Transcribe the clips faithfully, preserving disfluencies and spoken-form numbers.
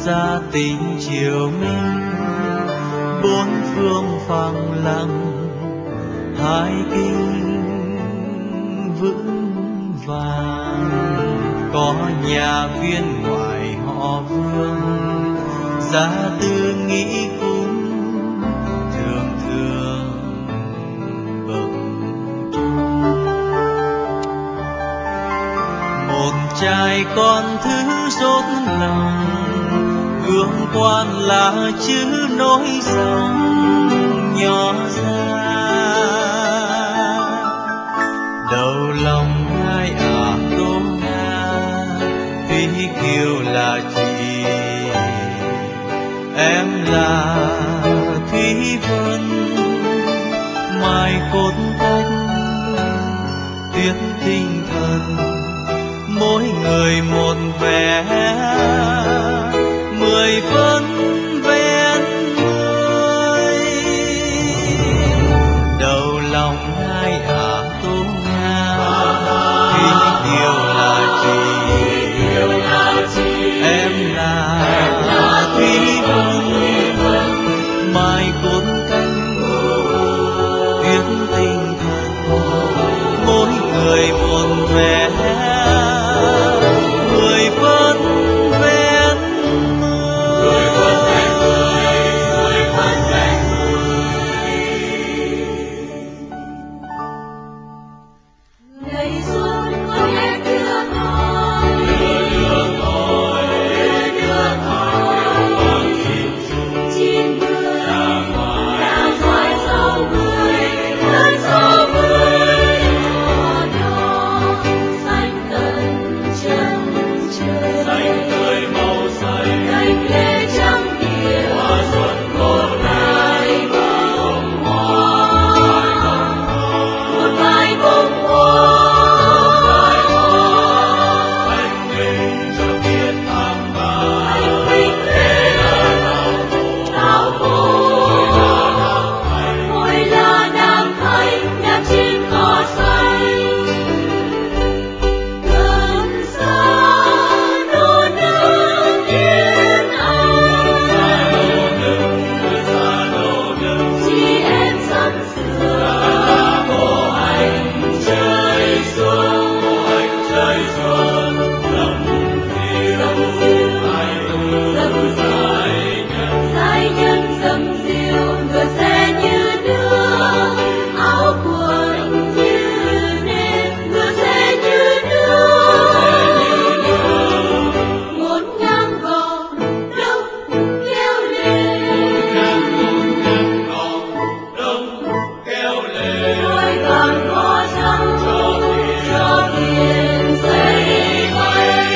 ra tình chiều minh, bốn phương phẳng lặng hai kinh vững vàng. Có nhà viên ngoài họ Vương, gia tư nghĩ cũng thường thường bậc trung. Một trai con thứ rốt lòng, gương quan là chữ nối dòng nhỏ ra. Đầu lòng hai ả Đô Nga, Thúy Kiều là chị, em là Thúy Vân. Mai cốt cách tiết tinh thần, mỗi người một vẻ mười phân ven mười. Đầu lòng hai ả Tố Nga, Thúy Kiều là chị, em là Thúy Vân. Mai cốt cách tiết tinh thần, mỗi người một vẻ mười phân ven mười. Ngày xuân có em đưa thôi, đưa thôi, chim bướm ra ngoài dấu bưởi, nơi dấu bưởi đỏ đỏ xanh tận chân trời, xanh tươi màu xanh cành lê trắng địa hoa xuân một vài bông hoa, một vài bông hoa. Anh mình cho biết tháng ba, anh mình về áo môi môi là nam thanh nhạc chim cỏ xanh. Gần xa nô nức yên anh, chị em sắm sửa bộ hành chơi xuân, chơi xuân dầm diêu dầm dài nhân, dài nhân dầm diêu. Ngựa xe như nước, áo quần như nến, ngựa xe như nước. Ngổn ngang gò đông kêu lên, đôi gòn bó trắng cho thuyền xây bay.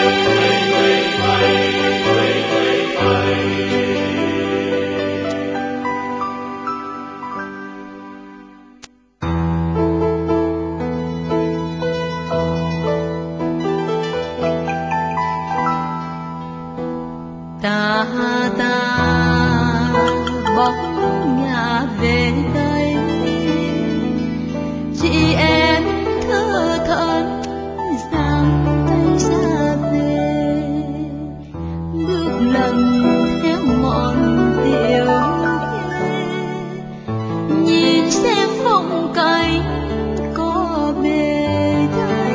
Ta ta bóng nhà về đây, chị em thơ thẫn giang tay ra về, bước lần theo ngọn diều ghé, nhìn xem phong cảnh có bề đây.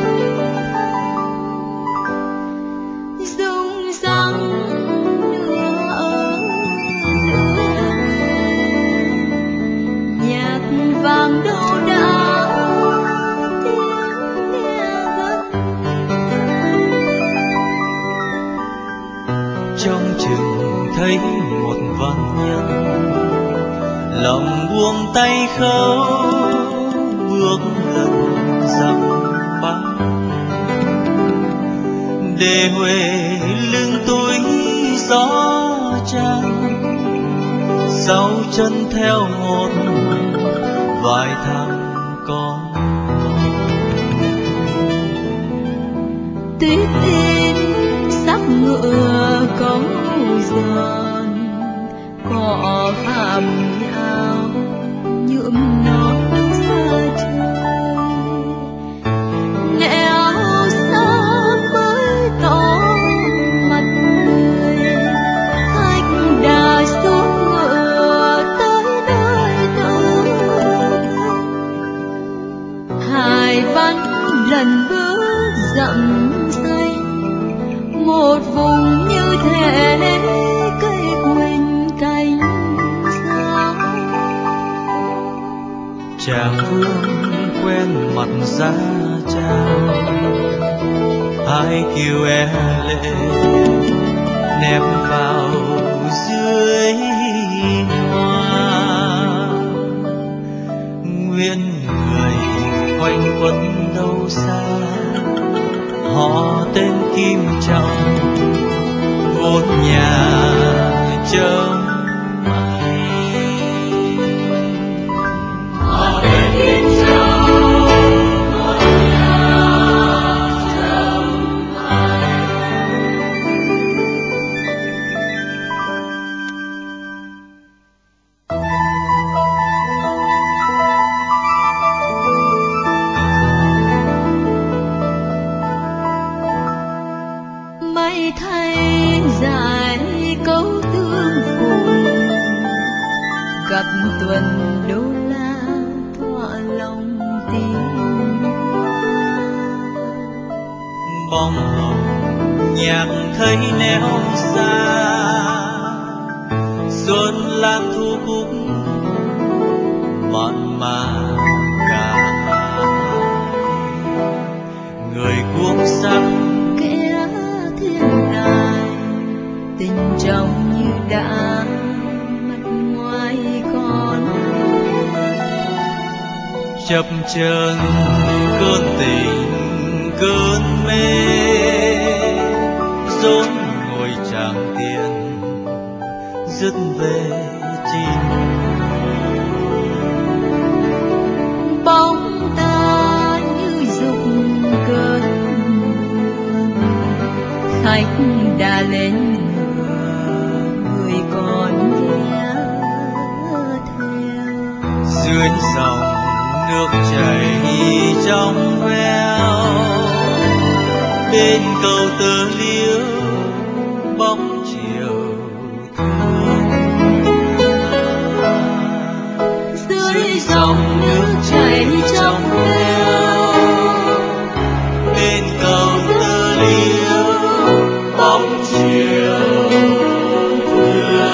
Rung răng nửa ở nửa em, nhạc vàng đâu đã tiếng nghe gần. Trong chừng thấy một văn nhân, lòng buông tay khâu bước lần dặm băng. Để Huế lưng túi gió trăng, sau chân theo một vài thằng con. Tuyết in sắc ngựa cống giòn, cỏ hàm nhau nhuộm non xa trời. Nẻo xa mới tỏ mặt người, chàng vương quen mặt giá trao, hai kiều e lệ ném vào dưới hoa. Nguyện người quanh quẩn đâu xa, họ tên Kim Trọng vốn nhà trông mày. Họ tên Kim Trọng vốn nhà trông mày. May thay dài câu tương phùng, gặp tuần đô la thỏa lòng tim. Bóng hồng nhạc thấy néo xa, xuân lang thu cúc mặn mà cả hai. Người cuống sắc Kẻ thiên đài tình trong như đã mặt ngoài còn chập chờn cơn tình cơn mê, rốn ngồi tràng tiền dứt về chim. bóng ta như dục cơn buồn, khách đã lên ngựa người còn nghe theo. Dưới dòng nước chảy trong veo, bên cầu tơ liễu bóng chiều thương. Dưới dòng nước chảy trong veo, bên cầu tơ liễu bóng chiều thương.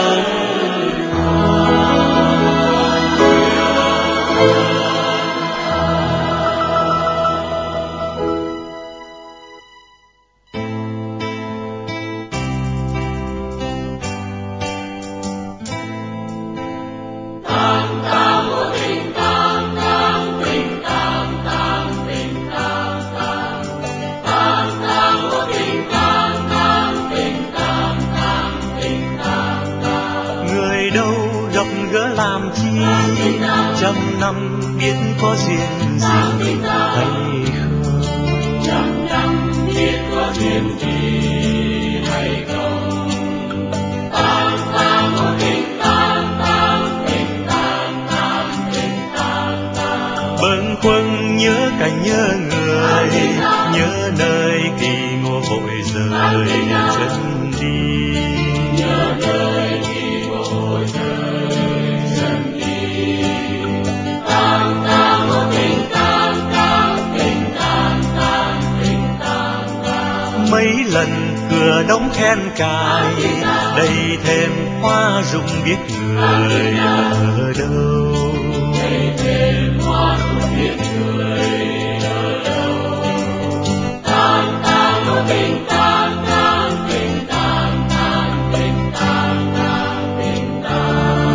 Người đâu gặp gỡ làm chi, trăm năm biết có duyên gì hay không. trăm năm biết có duyên gì hay không. Tam tam một tình tam tam tình tam tam tình tam tam. Bâng khuâng nhớ cảnh nhớ người, nhớ nơi kỳ ngô vội rời chân đi. Nhớ nơi kỳ ngô vội rời chân đi. Tam tam một tình tam tam tình tam tam tình tam tam. Mấy lần cửa đóng then cài, đầy thêm hoa rụng biết người ở đâu. Đầy thêm hoa rụng biết người ở đâu. Tam tam một tình tam tam tình tam tam tình tam tam tình tam.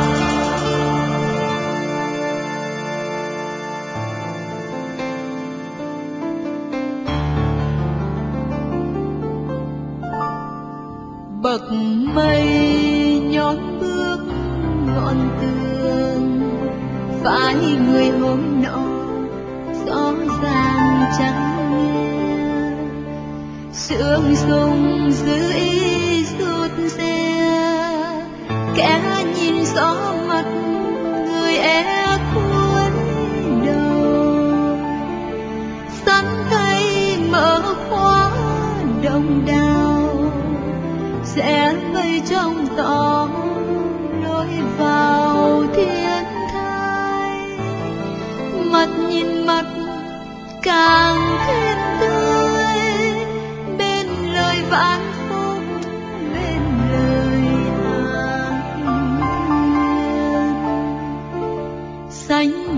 Bậc mây nhón bước ngọn tường, phải người hôm nọ rõ ràng chẳng nghe. Sương sùng giữ ý rụt rè, kẻ nhìn rõ mặt người é cúi đầu. Sắn tay mở khóa đồng đào, sẽ mây trong gió lối vào thiên thai. Mặt nhìn mặt càng thêm tươi, bên lời vãn phúc bên lời hát. Xanh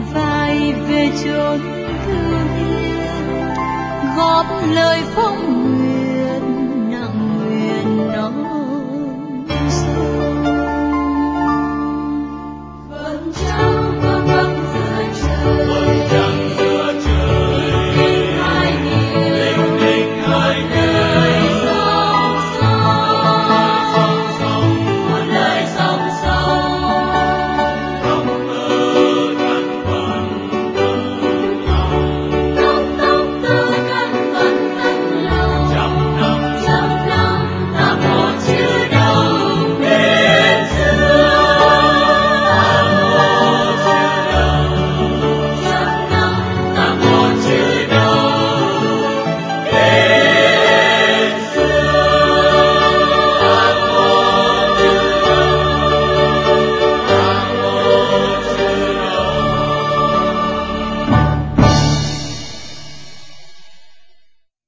chốn thương yêu, góp lời phong